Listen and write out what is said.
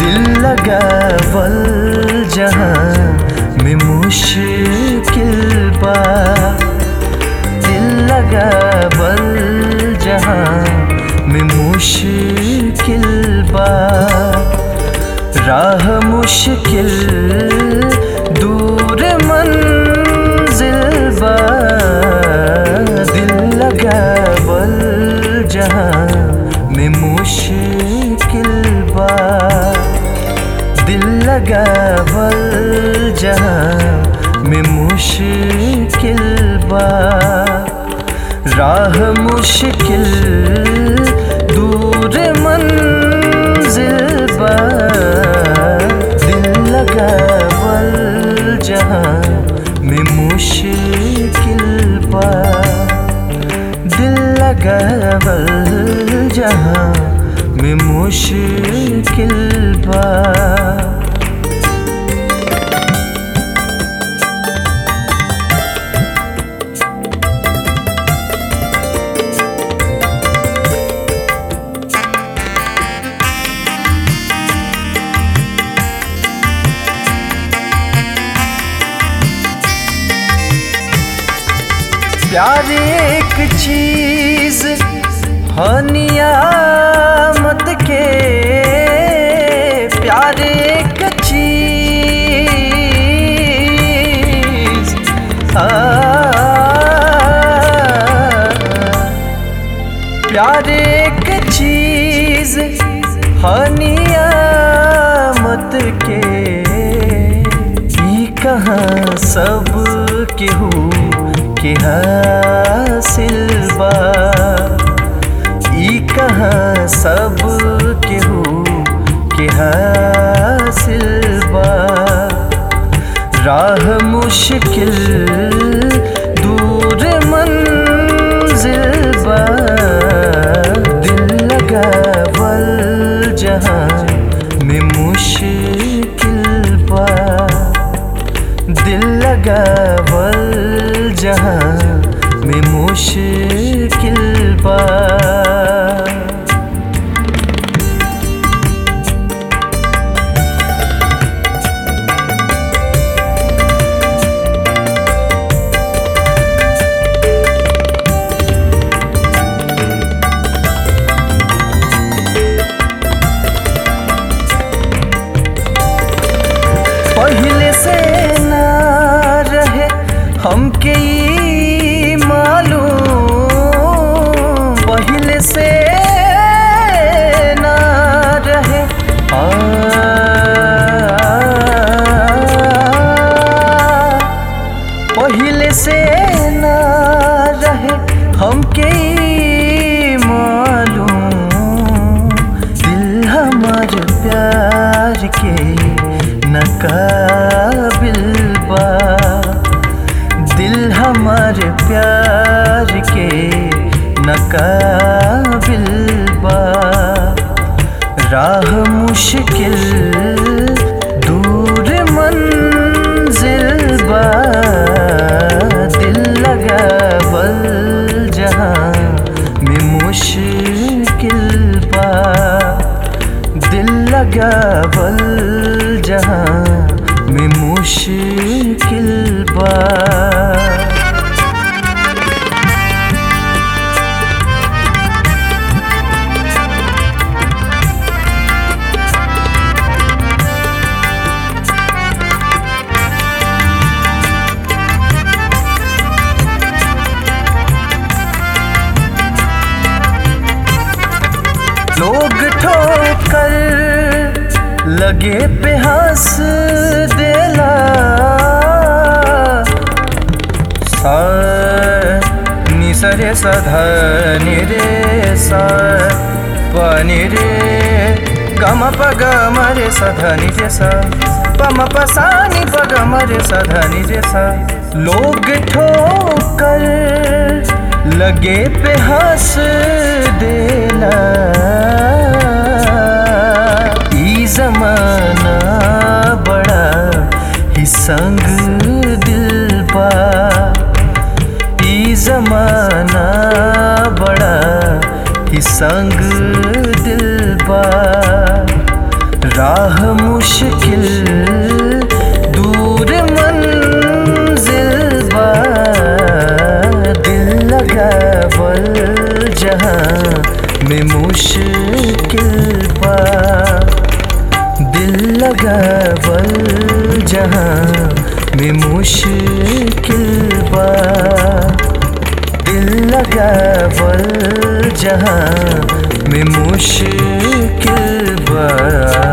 दिल लगावल जहां में मुश्किल बा, दिल लगावल जहां में मुश्किल बा। राह मुश्किल दूर मंजिल बा, दिल लगावल जहां में मुश्किल बा, दिल लगावल जहां में मुश्किल बा। राह मुश्किल दूर मंजिल बा, दिल लगावल जहां में मुश्किल बा, दिल लगावल जहां में मुश्किल बा। प्यार एक चीज नियामत के, प्यार एक चीज प्यार एक चीज नियामत के। ई कहाँ सब केहू के हासिल बा, ई कहाँ सब केहू के हासिल बा। राह मुश्किल दूर मंजिल बा, दिल लगावल जहां में मुश्किल बा, दिल लगावल जहां में मुश्किल बा। पहले से ना रहे हमके ई मालूम, पहले से ना रहे पहले से ना रहे हमके ई मालूम। दिल हमार प्यार के नकाबिल बा, दिल हमारे प्यार के नकाबिल बा। राह मुश्किल दूर मंजिल बा, दिल लगावल जहां में मुश्किल बा, दिल लगावल जहां में मुश्किल बा। लोग ठोकर लगे पे हंस देला, सा नि सा रे सा ध नि रे सा प नि रे ग म प ग म रे सा ध नि रे सा प म प सा नि प ग म रे सा ध नि रे सा। लोग ठोकर लगे पे हंस देला, ई जमाना बड़ा ही संग दिल बा, ई जमाना बड़ा ही संग दिल बा। राह मुश्किल दूर मंजिल बा, दिल लगावल जहाँ में मुश्किल बा, दिल लगावल जहाँ में मुश्किल बा, दिल लगावल जहाँ में मुश्किल बा।